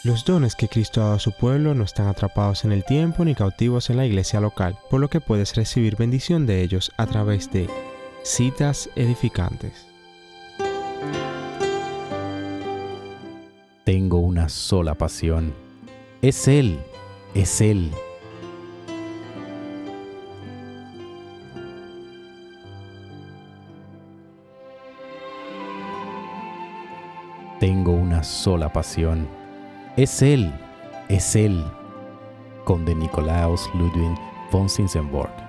Los dones que Cristo ha dado a su pueblo no están atrapados en el tiempo ni cautivos en la iglesia local, por lo que puedes recibir bendición de ellos a través de citas edificantes. Tengo una sola pasión. Es Él, es Él. Tengo una sola pasión. Es Él, es Él. Con de Nikolaus Ludwig von Zinzendorf.